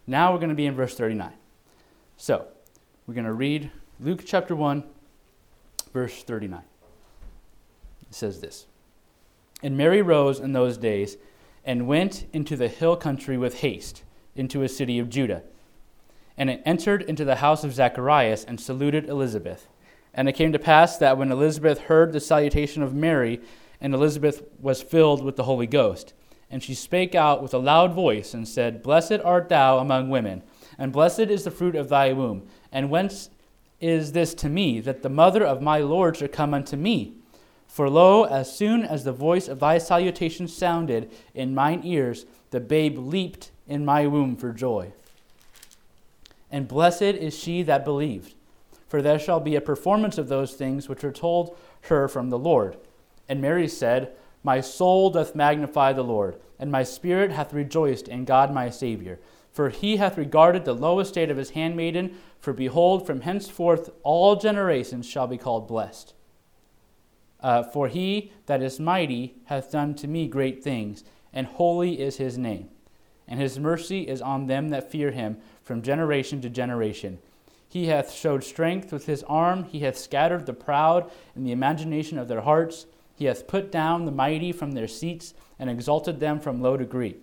Now we're going to be in verse 39. So, we're going to read Luke chapter 1, verse 39. It says this. And Mary rose in those days and went into the hill country with haste, into a city of Judah. And it entered into the house of Zacharias and saluted Elizabeth. And it came to pass that when Elizabeth heard the salutation of Mary, and Elizabeth was filled with the Holy Ghost, and she spake out with a loud voice and said, Blessed art thou among women, and blessed is the fruit of thy womb. And whence is this to me, that the mother of my Lord should come unto me? For lo, as soon as the voice of thy salutation sounded in mine ears, the babe leaped in my womb for joy. And blessed is she that believed, for there shall be a performance of those things which are told her from the Lord. And Mary said, My soul doth magnify the Lord, and my spirit hath rejoiced in God my Savior. For he hath regarded the low estate of his handmaiden, for behold, from henceforth all generations shall be called blessed. For he that is mighty hath done to me great things, and holy is his name. And his mercy is on them that fear him from generation to generation. He hath showed strength with his arm. He hath scattered the proud in the imagination of their hearts. He hath put down the mighty from their seats, and exalted them of low degree.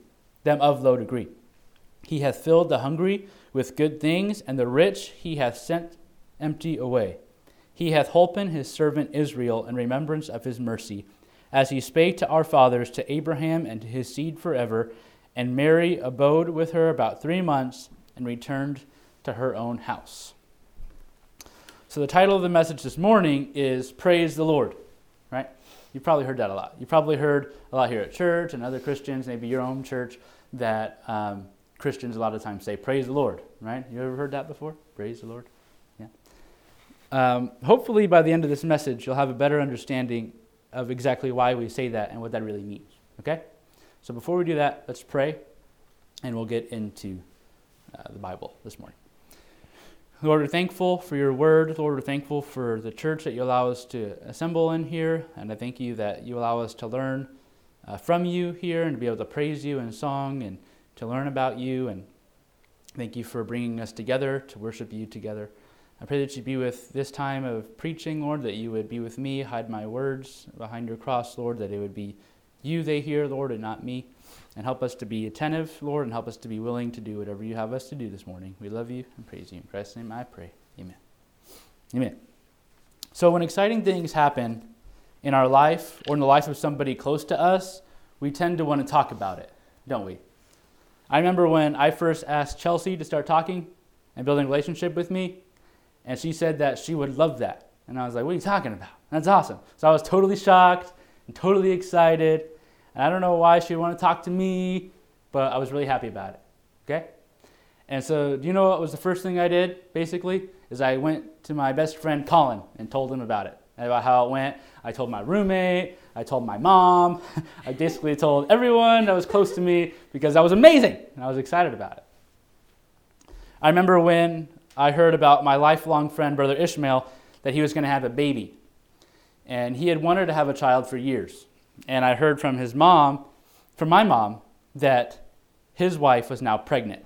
He hath filled the hungry with good things, and the rich he hath sent empty away. He hath holpen his servant Israel in remembrance of his mercy, as he spake to our fathers, to Abraham, and to his seed forever. And Mary abode with her about 3 months, and returned to her own house. So the title of the message this morning is Praise the Lord, right? You've probably heard that a lot. You probably heard a lot here at church and other Christians, maybe your own church, that Christians a lot of times say, praise the Lord, right? You ever heard that before? Praise the Lord? Yeah. Hopefully by the end of this message, you'll have a better understanding of exactly why we say that and what that really means, okay? So before we do that, let's pray, and we'll get into the Bible this morning. Lord, we're thankful for your word. Lord, we're thankful for the church that you allow us to assemble in here. And I thank you that you allow us to learn from you here and to be able to praise you in song and to learn about you. And thank you for bringing us together to worship you together. I pray that you be with this time of preaching, Lord, that you would be with me, hide my words behind your cross, Lord, that it would be you they hear, Lord, and not me. And help us to be attentive, Lord, and help us to be willing to do whatever you have us to do this morning. We love you and praise you. In Christ's name I pray. Amen. Amen. So when exciting things happen in our life or in the life of somebody close to us, we tend to want to talk about it, don't we? I remember when I first asked Chelsea to start talking and building a relationship with me, and she said that she would love that. And I was like, what are you talking about? That's awesome. So I was totally shocked and totally excited. And I don't know why she would want to talk to me, but I was really happy about it, okay? And so do you know what was the first thing I did, basically? Is I went to my best friend, Colin, and told him about it, about how it went. I told my roommate, I told my mom, I basically told everyone that was close to me because that was amazing, and I was excited about it. I remember when I heard about my lifelong friend, Brother Ishmael, that he was going to have a baby. And he had wanted to have a child for years. And I heard from my mom, that his wife was now pregnant.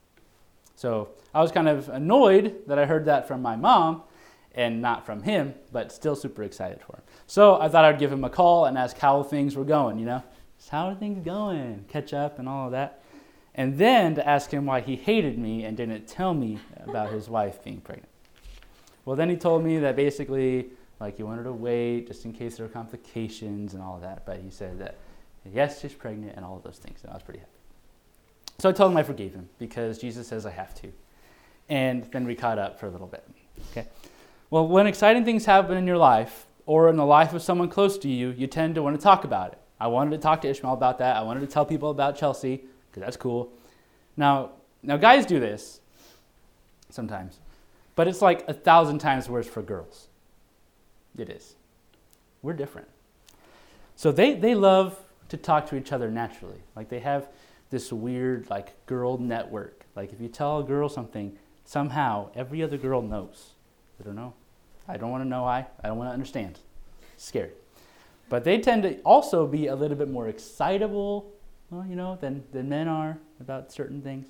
So I was kind of annoyed that I heard that from my mom and not from him, but still super excited for him. So I thought I'd give him a call and ask how things were going, Just how are things going? Catch up and all of that. And then to ask him why he hated me and didn't tell me about his wife being pregnant. Well, then he told me that basically, he wanted to wait just in case there were complications and all of that. But he said that, yes, she's pregnant and all of those things. And I was pretty happy. So I told him I forgave him because Jesus says I have to. And then we caught up for a little bit. Okay. Well, when exciting things happen in your life or in the life of someone close to you, you tend to want to talk about it. I wanted to talk to Ishmael about that. I wanted to tell people about Chelsea because that's cool. Now guys do this sometimes, but it's 1,000 times worse for girls. It is. We're different. So they love to talk to each other naturally. They have this weird girl network. If you tell a girl something, somehow every other girl knows. I don't know. I don't want to know why. I don't want to understand. It's scary. But they tend to also be a little bit more excitable, than men are about certain things.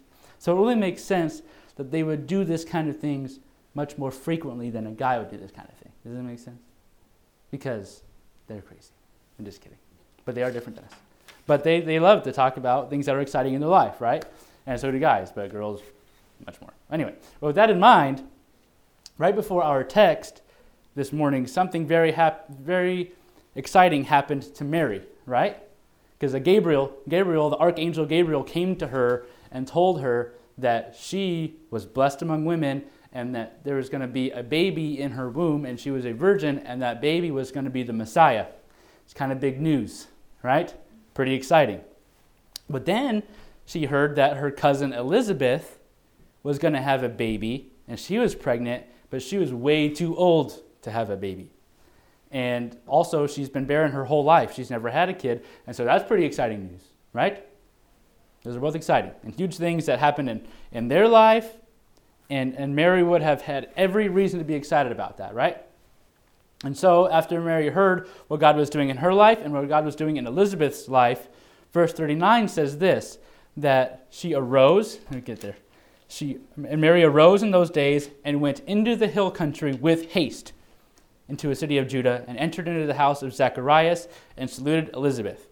So it really makes sense that they would do this kind of things much more frequently than a guy would do this kind of thing. Does that make sense? Because they're crazy. I'm just kidding. But they are different than us. But they love to talk about things that are exciting in their life, right? And so do guys, but girls much more. Anyway, with that in mind, right before our text this morning, something very exciting happened to Mary, right? Because Gabriel, the archangel Gabriel, came to her and told her that she was blessed among women and that there was going to be a baby in her womb and she was a virgin and that baby was going to be the Messiah. It's kind of big news, right? Pretty exciting. But then she heard that her cousin Elizabeth was going to have a baby and she was pregnant, but she was way too old to have a baby. And also she's been barren her whole life. She's never had a kid. And so that's pretty exciting news, right? Those are both exciting and huge things that happened in their life. And Mary would have had every reason to be excited about that, right? And so after Mary heard what God was doing in her life and what God was doing in Elizabeth's life, verse 39 says this, that she arose, let me get there. And Mary arose in those days and went into the hill country with haste into a city of Judah and entered into the house of Zacharias and saluted Elizabeth.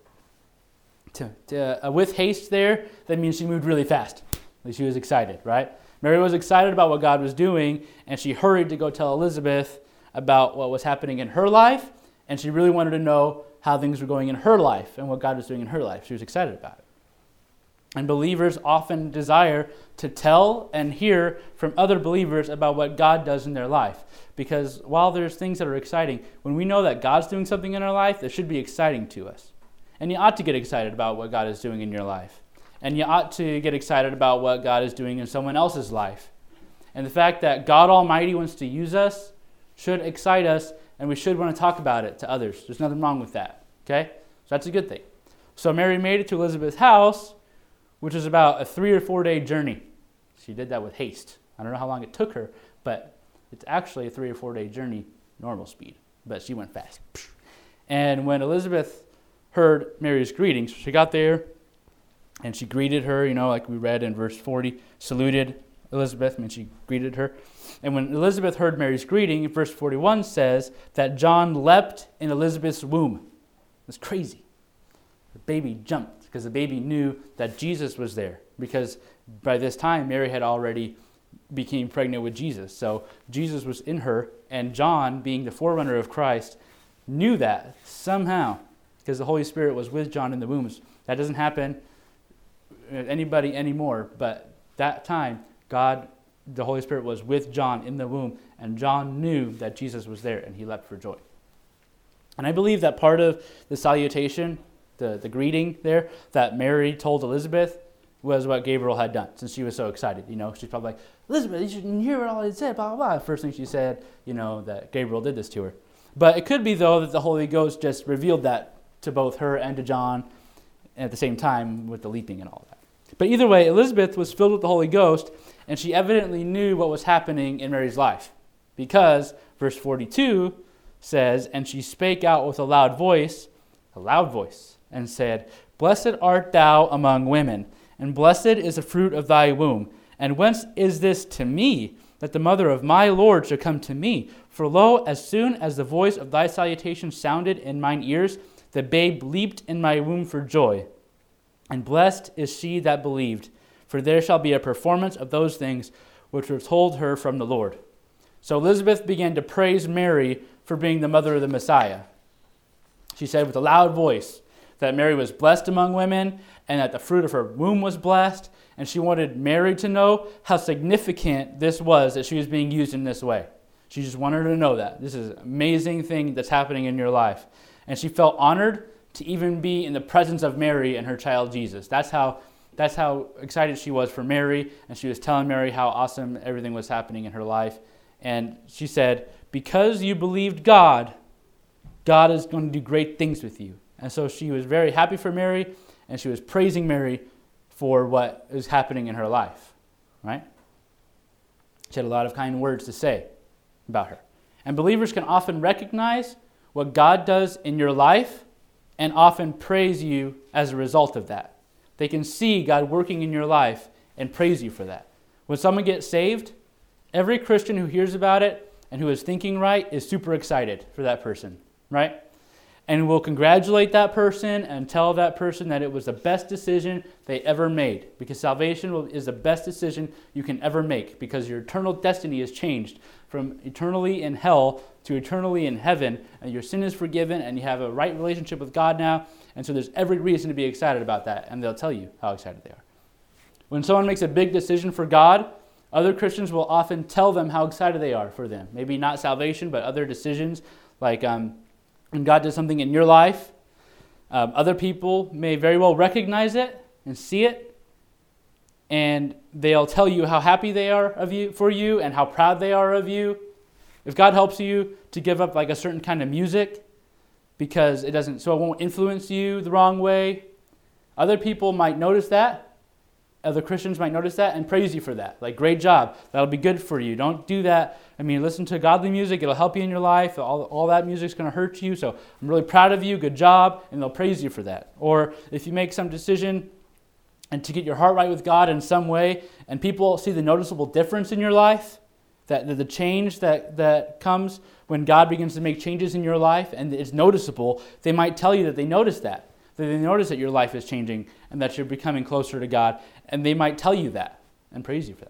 With haste there, that means she moved really fast. She was excited, right? Mary was excited about what God was doing, and she hurried to go tell Elizabeth about what was happening in her life, and she really wanted to know how things were going in her life and what God was doing in her life. She was excited about it. And believers often desire to tell and hear from other believers about what God does in their life. Because while there's things that are exciting, when we know that God's doing something in our life, that should be exciting to us. And you ought to get excited about what God is doing in your life. And you ought to get excited about what God is doing in someone else's life. And the fact that God Almighty wants to use us should excite us, and we should want to talk about it to others. There's nothing wrong with that, okay? So that's a good thing. So Mary made it to Elizabeth's house, which is about a 3 or 4 day journey. She did that with haste. I don't know how long it took her, but it's actually a 3 or 4 day journey, normal speed. But she went fast. And when Elizabeth heard Mary's greetings, she got there and she greeted her, like we read in verse 40, saluted Elizabeth, she greeted her. And when Elizabeth heard Mary's greeting, verse 41 says that John leapt in Elizabeth's womb. It was crazy. The baby jumped because the baby knew that Jesus was there, because by this time Mary had already became pregnant with Jesus. So Jesus was in her, and John, being the forerunner of Christ, knew that somehow because the Holy Spirit was with John in the womb. That doesn't happen with anybody anymore, but that time God, the Holy Spirit, was with John in the womb, and John knew that Jesus was there, and he leapt for joy. And I believe that part of the salutation, the greeting there, that Mary told Elizabeth was what Gabriel had done, since she was so excited. She's probably like, Elizabeth, you should hear what all he said, blah, blah, blah. First thing she said, that Gabriel did this to her. But it could be, though, that the Holy Ghost just revealed that to both her and to John at the same time with the leaping and all that. But either way, Elizabeth was filled with the Holy Ghost, and she evidently knew what was happening in Mary's life. Because verse 42 says, and she spake out with a loud voice, and said, Blessed art thou among women, and blessed is the fruit of thy womb. And whence is this to me, that the mother of my Lord should come to me? For lo, as soon as the voice of thy salutation sounded in mine ears, the babe leaped in my womb for joy. And blessed is she that believed, for there shall be a performance of those things which were told her from the Lord. So Elizabeth began to praise Mary for being the mother of the Messiah. She said with a loud voice that Mary was blessed among women and that the fruit of her womb was blessed. And she wanted Mary to know how significant this was that she was being used in this way. She just wanted her to know that. This is an amazing thing that's happening in your life. And she felt honored to even be in the presence of Mary and her child Jesus. That's how excited she was for Mary, and she was telling Mary how awesome everything was happening in her life. And she said, because you believed God, God is going to do great things with you. And so she was very happy for Mary, and she was praising Mary for what is happening in her life, right? She had a lot of kind words to say about her. And believers can often recognize what God does in your life and often praise you as a result of that. They can see God working in your life and praise you for that. When someone gets saved, every Christian who hears about it and who is thinking right is super excited for that person, right? And will congratulate that person and tell that person that it was the best decision they ever made, because salvation is the best decision you can ever make, because your eternal destiny is changed from eternally in hell to eternally in heaven, and your sin is forgiven, and you have a right relationship with God now, and so there's every reason to be excited about that, and they'll tell you how excited they are. When someone makes a big decision for God, other Christians will often tell them how excited they are for them. Maybe not salvation, but other decisions, like when God does something in your life. Other people may very well recognize it and see it, and they'll tell you how happy they are for you and how proud they are of you. If God helps you to give up like a certain kind of music because it won't influence you the wrong way, other people might notice that. Other Christians might notice that and praise you for that. Like, great job. That'll be good for you. Don't do that. Listen to godly music. It'll help you in your life. All that music's going to hurt you. So I'm really proud of you. Good job. And they'll praise you for that. Or if you make some decision and to get your heart right with God in some way, and people see the noticeable difference in your life, that the change that comes when God begins to make changes in your life, and it's noticeable, they might tell you that they notice that. That they notice that your life is changing and that you're becoming closer to God, and they might tell you that and praise you for that.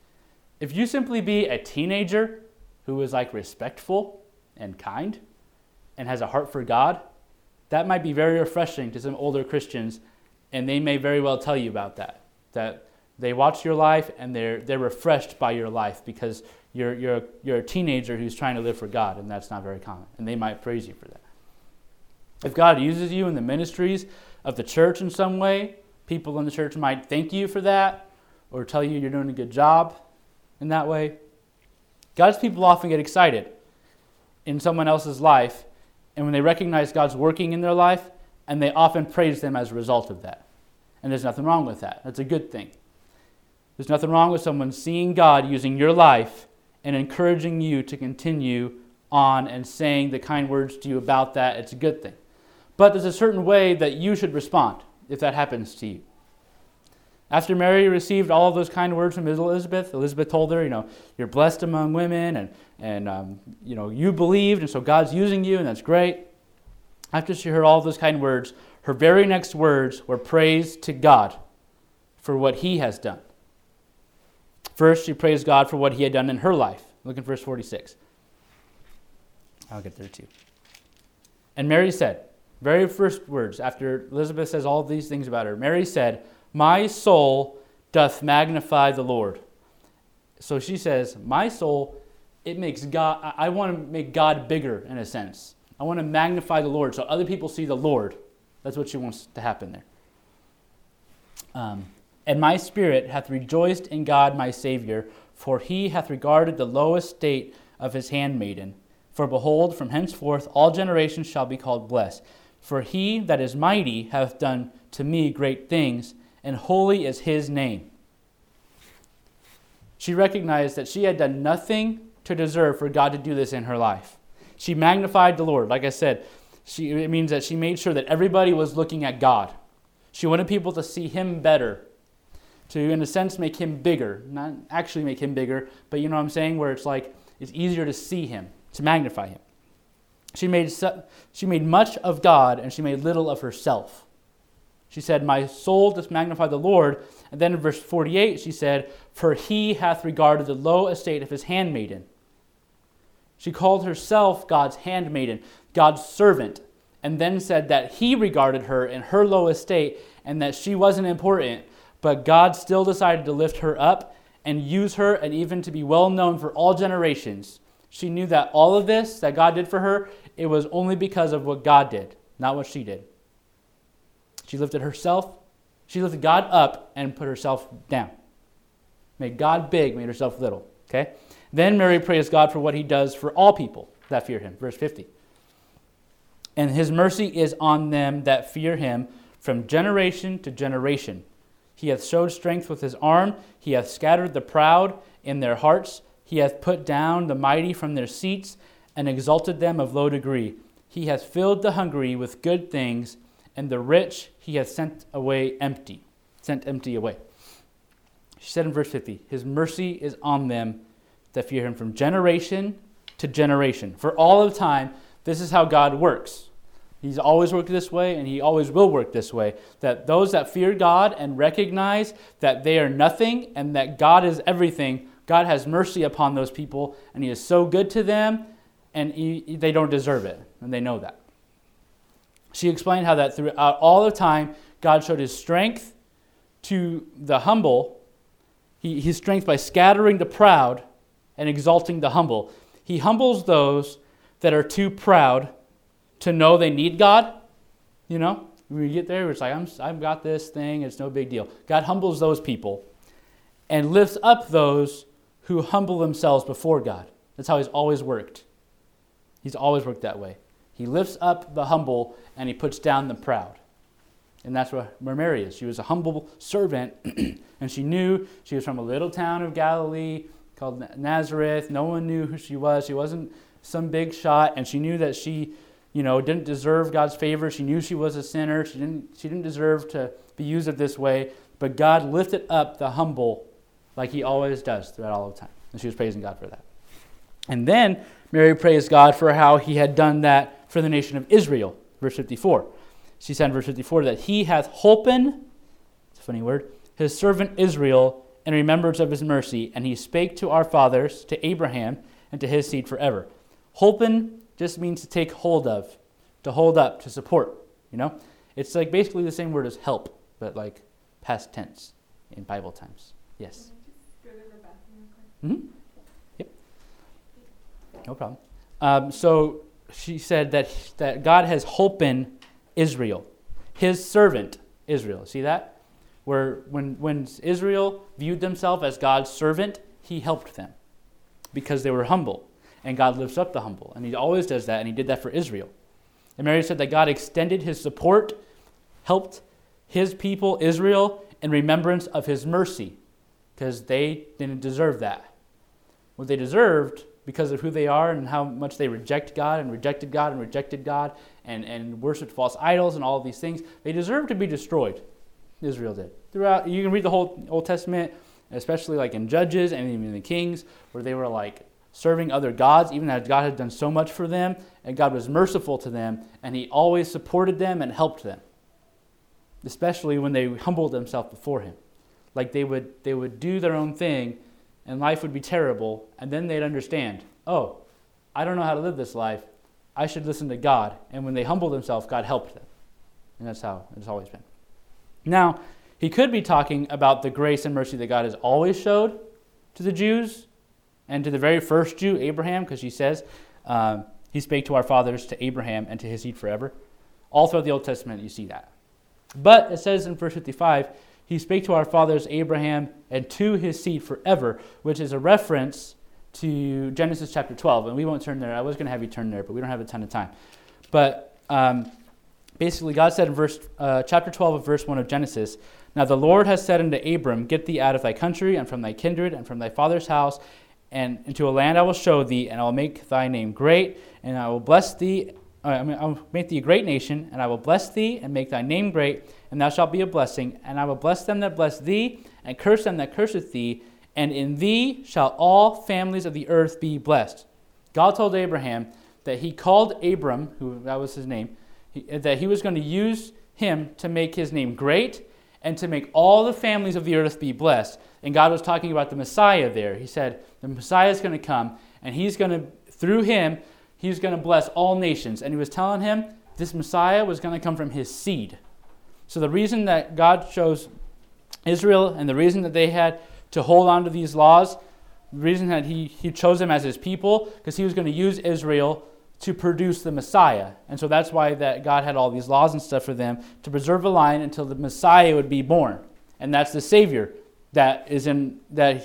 If you simply be a teenager who is respectful and kind and has a heart for God, that might be very refreshing to some older Christians, and they may very well tell you about that they watch your life and they're refreshed by your life because you're a teenager who's trying to live for God, and that's not very common, and they might praise you for that. If God uses you in the ministries of the church in some way, people in the church might thank you for that or tell you you're doing a good job in that way. God's people often get excited in someone else's life, and when they recognize God's working in their life, and they often praise them as a result of that. And there's nothing wrong with that. That's a good thing. There's nothing wrong with someone seeing God using your life and encouraging you to continue on and saying the kind words to you about that. It's a good thing. But there's a certain way that you should respond if that happens to you. After Mary received all of those kind words from Elizabeth told her, you're blessed among women, and you believed, and so God's using you, and that's great. After she heard all of those kind words, her very next words were praise to God for what He has done. First, she praised God for what He had done in her life. Look at verse 46. I'll get there too. And Mary said, very first words, after Elizabeth says all these things about her, Mary said, "My soul doth magnify the Lord." So she says, my soul, it makes God, I want to make God bigger in a sense. I want to magnify the Lord so other people see the Lord. That's what she wants to happen there. And my spirit hath rejoiced in God my Savior, for He hath regarded the low estate of His handmaiden. For behold, from henceforth all generations shall be called blessed. For He that is mighty hath done to me great things, and holy is His name. She recognized that she had done nothing to deserve for God to do this in her life. She magnified the Lord. Like I said, it means that she made sure that everybody was looking at God. She wanted people to see Him better, to, in a sense, make Him bigger. Not actually make Him bigger, but you know what I'm saying, where it's easier to see Him, to magnify Him. She made much of God, and she made little of herself. She said, my soul doth magnify the Lord. And then in verse 48, she said, for He hath regarded the low estate of His handmaiden. She called herself God's handmaiden, God's servant, and then said that He regarded her in her low estate and that she wasn't important, but God still decided to lift her up and use her and even to be well known for all generations. She knew that all of this that God did for her, it was only because of what God did, not what she did. She lifted God up and put herself down. Made God big, made herself little. Okay? Then Mary praised God for what He does for all people that fear Him. Verse 50. And His mercy is on them that fear Him from generation to generation. He hath showed strength with His arm. He hath scattered the proud in their hearts. He hath put down the mighty from their seats and exalted them of low degree. He hath filled the hungry with good things, and the rich He hath sent empty away. She said in verse 50, his mercy is on them that fear him from generation to generation. For all of time, this is how God works. He's always worked this way, and he always will work this way. That those that fear God and recognize that they are nothing and that God is everything, God has mercy upon those people, and he is so good to them, and they don't deserve it, and they know that. She explained how that throughout all of time, God showed his strength to the humble, his strength by scattering the proud and exalting the humble. He humbles those that are too proud to know they need God. You know, when we get there, it's like, I've got this thing, it's no big deal. God humbles those people and lifts up those who humble themselves before God. That's how he's always worked. He's always worked that way. He lifts up the humble and he puts down the proud. And that's where Mary is. She was a humble servant, and she knew she was from a little town of Galilee called Nazareth. No one knew who she was. She wasn't some big shot, and she knew that she, didn't deserve God's favor. She knew she was a sinner. She didn't deserve to be used this way. But God lifted up the humble like he always does throughout all of time. And she was praising God for that. And then Mary praised God for how he had done that for the nation of Israel. Verse 54. She said in verse 54 that he hath holpen, it's a funny word, his servant Israel in remembrance of his mercy, and he spake to our fathers, to Abraham, and to his seed forever. Holpen just means to take hold of, to hold up, to support, It's like basically the same word as help, but like past tense in Bible times. Yes? Can I just go to the bathroom real quick? Mm-hmm. Yep. No problem. So she said that God has holpen Israel, his servant Israel. See that? Where when Israel viewed themselves as God's servant, he helped them because they were humble. And God lifts up the humble. And he always does that, and he did that for Israel. And Mary said that God extended his support, helped his people, Israel, in remembrance of his mercy, because they didn't deserve that. What they deserved, because of who they are and how much they reject God and rejected God and rejected God and worshiped false idols and all of these things, they deserved to be destroyed. Israel did. Throughout, you can read the whole Old Testament, especially like in Judges and even in the Kings, where they were like serving other gods, even though God had done so much for them, and God was merciful to them, and he always supported them and helped them, especially when they humbled themselves before him. Like they would do their own thing, and life would be terrible, and then they'd understand, oh, I don't know how to live this life. I should listen to God. And when they humbled themselves, God helped them. And that's how it's always been. Now, he could be talking about the grace and mercy that God has always showed to the Jews and to the very first Jew, Abraham, because he says he spake to our fathers, to Abraham, and to his seed forever. All throughout the Old Testament, you see that. But it says in verse 55, he spake to our fathers, Abraham, and to his seed forever, which is a reference to Genesis chapter 12. And we won't turn there. I was going to have you turn there, but we don't have a ton of time. But basically, God said in chapter 12 of verse 1 of Genesis, now the Lord has said unto Abram, get thee out of thy country, and from thy kindred, and from thy father's house, and into a land I will show thee, and I will make thy name great, and I will bless thee. I will make thee a great nation, and I will bless thee, and make thy name great, and thou shalt be a blessing. And I will bless them that bless thee, and curse them that curseth thee, and in thee shall all families of the earth be blessed. God told Abraham that he called Abram, who that was his name, that he was going to use him to make his name great, and to make all the families of the earth be blessed. And God was talking about the Messiah there. He said, the Messiah is going to come, and he's going to, through him, he's going to bless all nations. And he was telling him this Messiah was going to come from his seed. So the reason that God chose Israel and the reason that they had to hold on to these laws, the reason that he chose them as his people, because he was going to use Israel to produce the Messiah. And so that's why that God had all these laws and stuff for them to preserve the line until the Messiah would be born. And that's the Savior that is in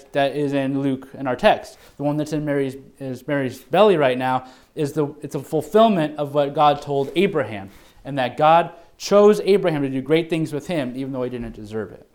Luke in our text. The one that's in Mary's belly right now it's a fulfillment of what God told Abraham, and that God chose Abraham to do great things with him, even though he didn't deserve it.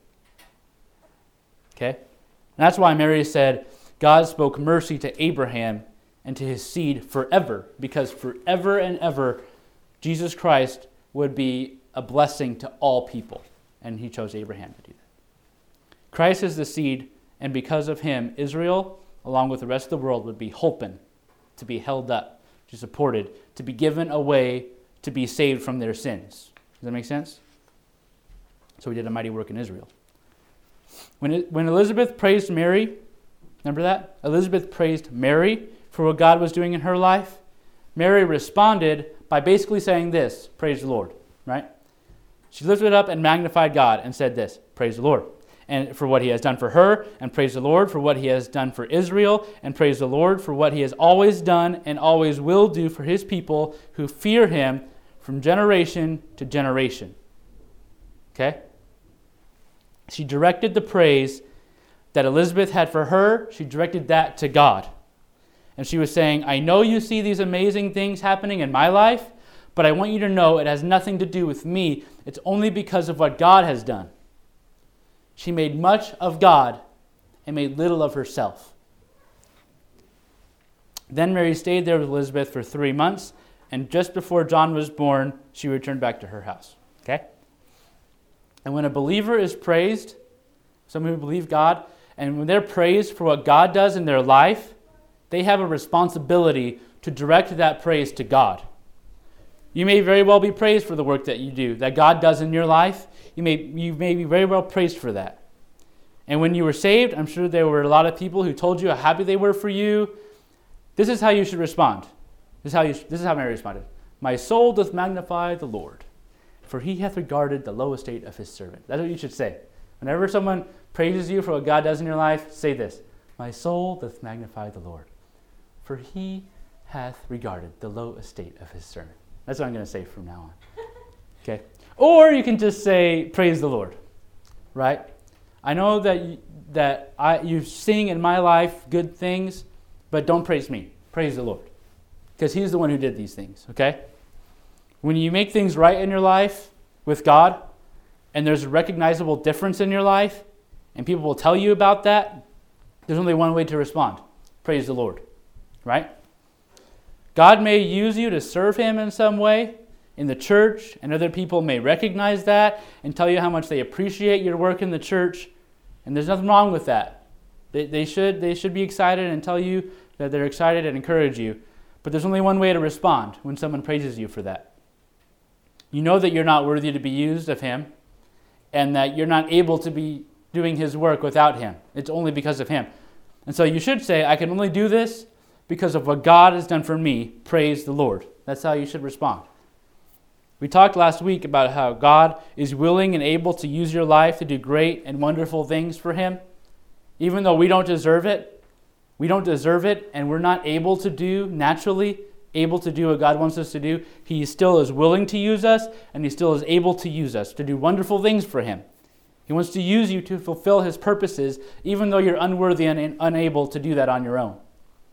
Okay? And that's why Mary said, God spoke mercy to Abraham and to his seed forever, because forever and ever, Jesus Christ would be a blessing to all people, and he chose Abraham to do that. Christ is the seed And because of him, Israel, along with the rest of the world, would be holpen, to be held up, to be supported, to be given away, to be saved from their sins. Does that make sense? So he did a mighty work in Israel. When Elizabeth praised Mary, remember that? Elizabeth praised Mary for what God was doing in her life. Mary responded by basically saying this, praise the Lord, right? She lifted up and magnified God and said this, praise the Lord, and for what he has done for her, and praise the Lord for what he has done for Israel, and praise the Lord for what he has always done and always will do for his people who fear him from generation to generation. Okay? She directed the praise that Elizabeth had for her, she directed that to God. And she was saying, I know you see these amazing things happening in my life, but I want you to know it has nothing to do with me. It's only because of what God has done. She made much of God and made little of herself. Then Mary stayed there with Elizabeth for 3 months, and just before John was born, she returned back to her house. Okay? And when a believer is praised, someone who believes God, and when they're praised for what God does in their life, they have a responsibility to direct that praise to God. You may very well be praised for the work that you do, that God does in your life. You may be very well praised for that. And when you were saved, I'm sure there were a lot of people who told you how happy they were for you. This is how you should respond. This is how Mary responded. My soul doth magnify the Lord, for he hath regarded the low estate of his servant. That's what you should say. Whenever someone praises you for what God does in your life, say this. My soul doth magnify the Lord, for he hath regarded the low estate of his servant. That's what I'm going to say from now on. Okay? Or you can just say, praise the Lord. Right? I know that you sing in my life good things, but don't praise me. Praise the Lord. Because he's the one who did these things. Okay? When you make things right in your life with God, and there's a recognizable difference in your life, and people will tell you about that, there's only one way to respond. Praise the Lord. Right? God may use you to serve him in some way in the church, and other people may recognize that and tell you how much they appreciate your work in the church, and there's nothing wrong with that. They should be excited and tell you that they're excited and encourage you, but there's only one way to respond when someone praises you for that. You know that you're not worthy to be used of him, and that you're not able to be doing his work without him. It's only because of him. And so you should say, I can only do this because of what God has done for me. Praise the Lord. That's how you should respond. We talked last week about how God is willing and able to use your life to do great and wonderful things for him. Even though we don't deserve it, and we're not able to do, naturally able to do what God wants us to do, he still is willing to use us, and he still is able to use us to do wonderful things for him. He wants to use you to fulfill his purposes, even though you're unworthy and unable to do that on your own.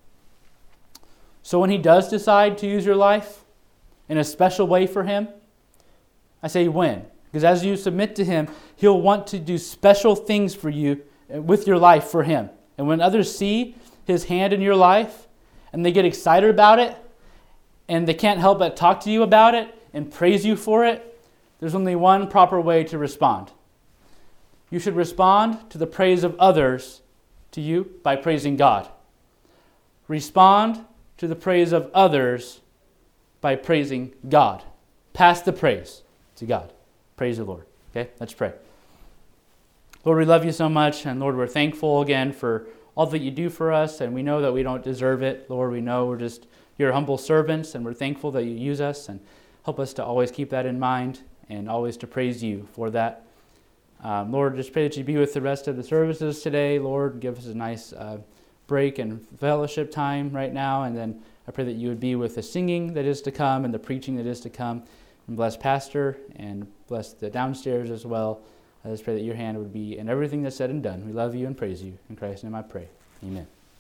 So when he does decide to use your life in a special way for him, I say when. Because as you submit to him, he'll want to do special things for you with your life for him. And when others see his hand in your life and they get excited about it and they can't help but talk to you about it and praise you for it, there's only one proper way to respond. You should respond to the praise of others to you by praising God. Respond to the praise of others by praising God. Pass the praise to God. Praise the Lord. Okay, let's pray. Lord, we love you so much, and Lord, we're thankful again for all that you do for us, and we know that we don't deserve it. Lord, we know we're just your humble servants, and we're thankful that you use us, and help us to always keep that in mind and always to praise you for that. Lord, just pray that you be with the rest of the services today. Lord, give us a nice break and fellowship time right now, and then I pray that you would be with the singing that is to come and the preaching that is to come, and bless Pastor and bless the downstairs as well. I just pray that your hand would be in everything that's said and done. We love you and praise you. In Christ's name I pray. Amen.